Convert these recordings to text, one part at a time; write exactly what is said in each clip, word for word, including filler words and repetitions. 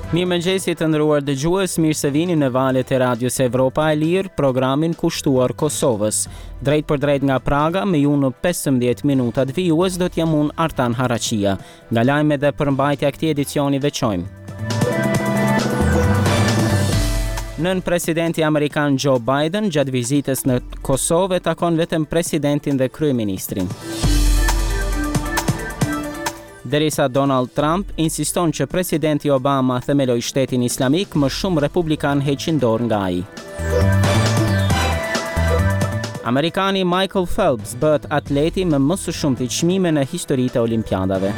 Mirëmëngjesi të nderuar dëgjues, mirë se vini në valët e Radios Evropa e Lirë, programin kushtuar Kosovës. Drejt për drejt nga Praga, me ju në pesëmbëdhjetë minutat vijues do t'jam unë Artan Haraqia. Nga lajme dhe përmbajtja këtij edicioni veçojmë. Nën presidenti Amerikan Joe Biden gjatë vizitës në Kosovë takon vetëm presidentin dhe kryeministrin. Derisa Donald Trump insiston që presidenti Obama themeloi shtetin islamik, më shumë republikan heqin dorë nga ai. Amerikani Michael Phelps bëhet atleti me më së shumti çmime në historitë e olimpiadave.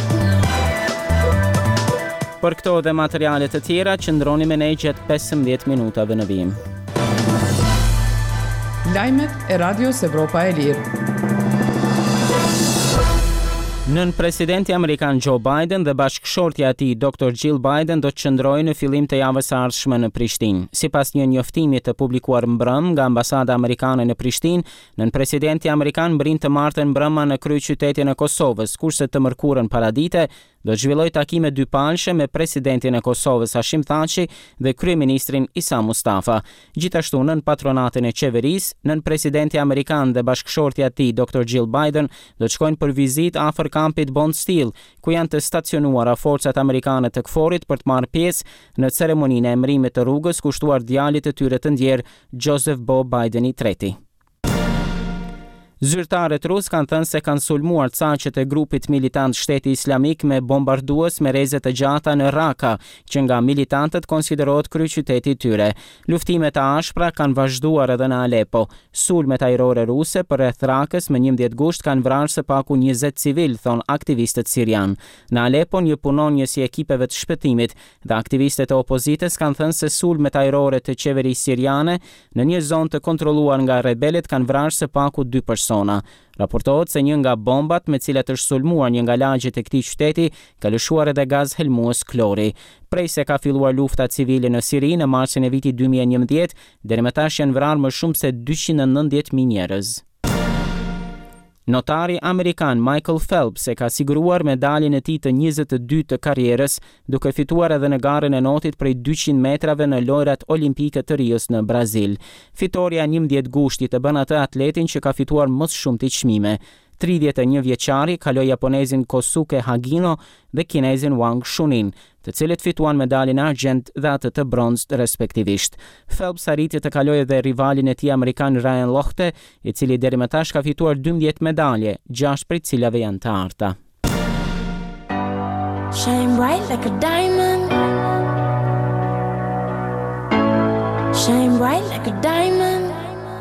Për këto dhe materiale të tjera, qëndroni me ne gjatë pesëmbëdhjetë minutave në vijim. Lajmet e Radios Evropa e Lirë. Nën presidenti Amerikan Joe Biden dhe bashkëshortja e tij doktor Jill Biden do të qëndrojnë në fillim të javës së ardhshme në Prishtinë. Sipas një njoftimi të publikuar mbrëm nga ambasada amerikane në Prishtinë, nën presidenti amerikan mbrin të martën mbrëma në kryeqytetin e Kosovës, kurse të mërkurën paradite do të zhvilloj takime dypalshe me presidentin e Kosovës Hashim Thaçi dhe kryeministrin Isa Mustafa. Gjithashtu nën patronatin e qeverisë, nën presidenti amerikan dhe bashkëshortja e tij doktor Jill Biden do të shkojnë për vizitë afër kampit Bond Steel, ku janë të stacionuara forcat amerikane të KFOR-it për të marrë pjesë në ceremoninë e emërimit të rrugës kushtuar djalit të tyre të ndjer Joseph Bo Biden i treti. Zyrtarët rus kanë thënë se kanë sulmuar caqet e grupit militant Shteti Islamik me bombardues me rreze të gjata në Raqqa, që nga militantët konsiderohet kryeqyteti i tyre. Luftimet e ashpra kanë vazhduar edhe në Alepo. Sulmet ajrore ruse për rreth Raqës më njëmbëdhjetë gusht kanë vrarë së paku njëzet civil, thon aktivistët sirian. Në Alepo, një punonjës i ekipeve të shpëtimit dhe aktivistët e opozitës kanë thënë se sulmet ajrore të qeverisë siriane në një zonë të kontrolluar nga rebelët kanë vrarë së paku dy persona. Raportohet se një nga bombat me cilat është sulmuar një nga lagjet e këtij qyteti ka lëshuar edhe gaz helmues klori. Prej se ka filluar lufta civile në Siri në marsin e vitit dy mijë e njëmbëdhjetë, deri më tash janë vrarë më shumë se dyqind e nëntëdhjetë mijë njerëz. Notari amerikan Michael Phelps e ka siguruar medaljen e tij të njëzet e dytë të karrierës, duke fituar edhe në garën e notit prej dyqind metrave në lojrat olimpike të Rios në Brazil. Fitoria njëmbëdhjetë gushtit e bën atë atletin që ka fituar më shumë çmime. tridhjetë e një vjeçari kaloi japonezin Kosuke Hagino dhe kinezin Wang Shunin, të cilët fituan medaljen e argjend dhe atë të bronzë respektivisht. Phelps arriti të kalojë edhe rivalin e tij amerikan Ryan Lochte, i cili deri më tash ka fituar dymbëdhjetë medalje, gjashtë prej cilave janë të arta. Shine bright like a diamond. Shine bright like a diamond.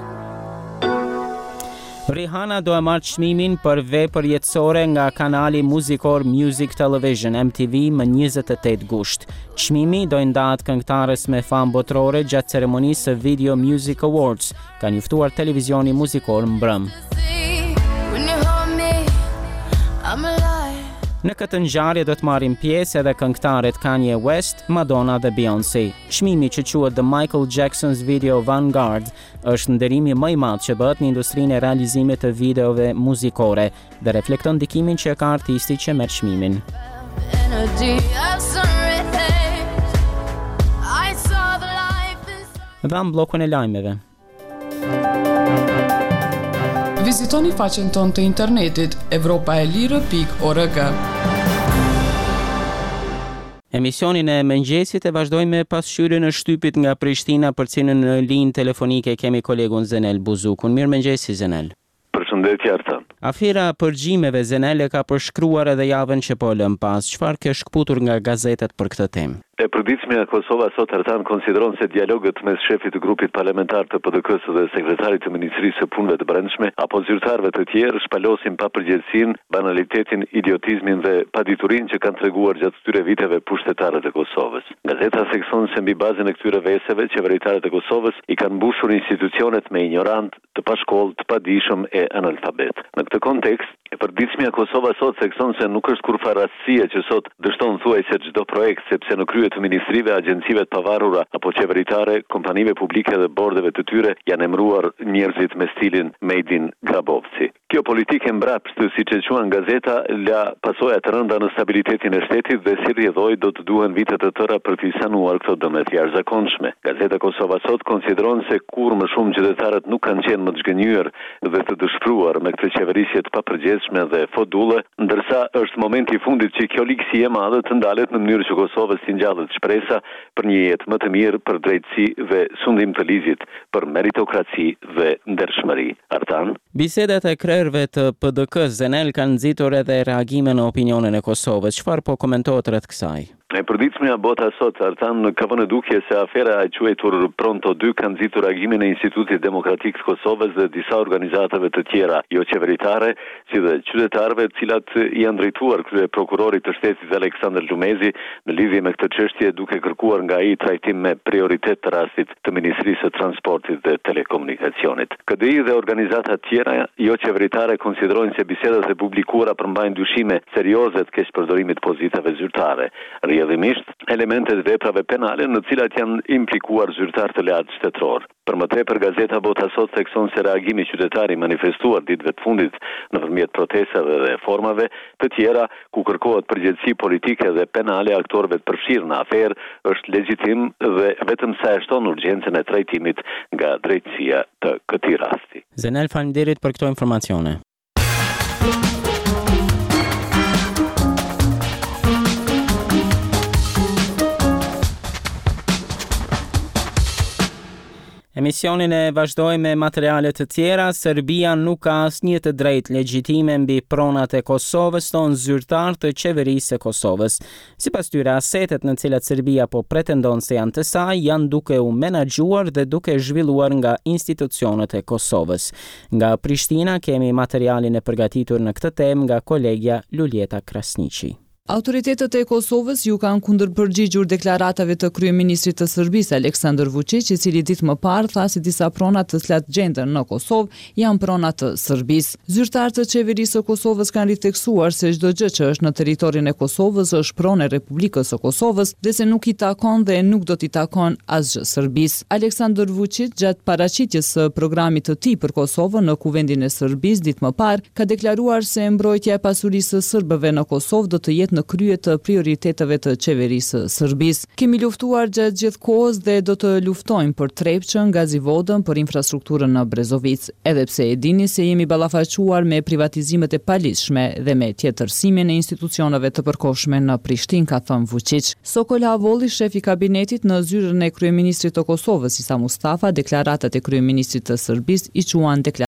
Rihanna do e marrë çmimin për vepër jetësore nga kanali muzikor Music Television M T V më njëzet e tetë gusht. Çmimi do i ndahet këngëtares me famë botërore gjatë ceremonisë së Video Music Awards, ka njoftuar televizioni muzikor mbrëm. Në këtë ngjarje do të marrin pjesë edhe këngëtarët Kanye West, Madonna dhe Beyoncé. Çmimi që quhet The Michael Jackson's Video Vanguard është nderimi më i madh që bëhet në industrinë e realizimit të videove muzikore dhe reflekton ndikimin që ka artisti që merr çmimin. Dham bllokun e lajmeve. Vizitoni faqen tonë të internetit evropaelire pikë org. Emisionin e mëngjesit e vazhdojmë me pasqyrjen e shtypit nga Prishtina, për cilën në linjë telefonike kemi kolegun Zenel Buzukun. Mirëmëngjesi Zenel. Përshëndetje Artan. Afera përgjimeve Zenel e ka përshkruar edhe javën që po lëm pas. Çfarë ke shkputur nga gazetat për këtë temë? E përditshmja Kosova sot Artan konsideron se dialogët mes shefit të grupit parlamentar të P D K-s dhe sekretarit të Ministrisë së Punëve të Brendshme apo zyrtarëve të tjerë shpalosin papërgjegjësinë, banalitetin, idiotizmin dhe paditurinë që kanë treguar gjatë këtyre viteve pushtetarët e Kosovës. Gazeta thekson se mbi bazën e këtyre veseve, qeveritarët e Kosovës i kanë mbushur institucionet me ignorant, të pashkollë, të padijshëm e analfabet. Në këtë kontekst, e përditshmja Kosova sot thekson se nuk është kurrë rastësie që sot dështon thuajse çdo projekt, sepse në krye të ministrive, agjencive të pavarura apo qeveritare, kompanive publike dhe bordeve të tyre janë emëruar njerëzit me stilin Made in Grabovci. Kjo politikë e mbrapsht, siç e quan gazeta, la pasoja të rënda në stabilitetin e shtetit dhe si rrjedhoi do të duhen vite të tëra për të sanuar këto dëme të jashtëzakonshme. Gazeta Kosova Sot konsideron se kur më shumë qytetarët nuk kanë qenë më të zgënjur dhe të dëshpëruar me këtë qeverisje të papërgjegjshme dhe fodulle, ndërsa është momenti i fundit që kjo ligësi e madhe të ndalet në mënyrë që Kosova të ngjallët shpresa për një jetë më të mirë, për drejtësi dhe sundim të ligjit, për meritokraci dhe ndershmëri. Artan. Bisedat e krerëve të P D K-s Zenel kanë nxitur edhe reagime në opinionin e Kosovës. Çfarë po komentohet rreth kësaj? E përditshmja bota sot, Artan, ka vënë dukje se afera e quajtur Pronto dy ka nxitur reagimin e Institutit Demokratik të Kosovës dhe disa organizatave të tjera jo qeveritare, si dhe qytetarëve, të cilat janë drejtuar krye prokurorit të shtetit Aleksandr Lumezi në lidhje me këtë çështje, duke kërkuar nga ai trajtim me prioritet të rastit të Ministrisë së Transportit dhe Telekomunikacionit. K D I dhe organizata të tjera jo qeveritare konsiderojnë se bisedat e publikuara përmbajnë dyshime serioze të keqpërdorimit pozitave zyrtare. Rrjedhimisht elementet veprave penale në të cilat janë implikuar zyrtar të lartë shtetëror. Për më tepër, gazeta Bota Sot thekson se reagimi qytetari manifestuar ditëve të fundit nëpërmjet protestave dhe formave të tjera ku kërkohet përgjegjësi politike dhe penale aktorëve të përfshirë në aferë është legjitim dhe vetëm sa e shton urgjencën e trajtimit nga drejtësia të këtij rasti. Zenel, faleminderit për këto informacione. Emisionin e vazhdoj me materiale të tjera. Serbia nuk ka asnjë të drejtë legjitime mbi pronat e Kosovës, thon zyrtar të qeverisë së Kosovës. Sipas tyre, asetet në të cilat Serbia po pretendon se janë të saj janë duke u menaxhuar dhe duke zhvilluar nga institucionet e Kosovës. Nga Prishtina kemi materialin e përgatitur në këtë temë nga kolegja Luljeta Krasniqi. Autoritetet e Kosovës ju kanë kundërpërgjigjur deklaratave të kryeministrit të Serbisë Aleksandar Vučić, i cili ditë më parë tha se disa prona të cilat gjenden në Kosovë janë prona të Serbisë. Zyrtarët të qeverisë së Kosovës kanë ritheksuar se çdo gjë që është në territorin e Kosovës është pronë e Republikës së Kosovës dhe se nuk i takon dhe nuk do t'i takon asgjë Serbisë. Aleksandar Vučić, gjatë paraqitjes së programit të tij për Kosovën në kuvendin e Serbisë ditë më parë, ka deklaruar se mbrojtja e pasurisë së serbëve në Kosovë do të jetë në krye të prioriteteve të qeverisë së Serbisë. Kemi luftuar gjatë gjithë kohës dhe do të luftojmë për Trepçën, Gazivodën, për infrastrukturën në Brezovic, edhe pse e dini se jemi ballafaquar me privatizimet e paligjshme dhe me tjetërsimin e institucioneve të përkohshme në Prishtinë, ka thënë Vučić. Sokol Avolli, shef i kabinetit, në zyrën e kryeministrit të Kosovës Isa Mustafa, deklaratat e kryeministrit të Serbisë i quan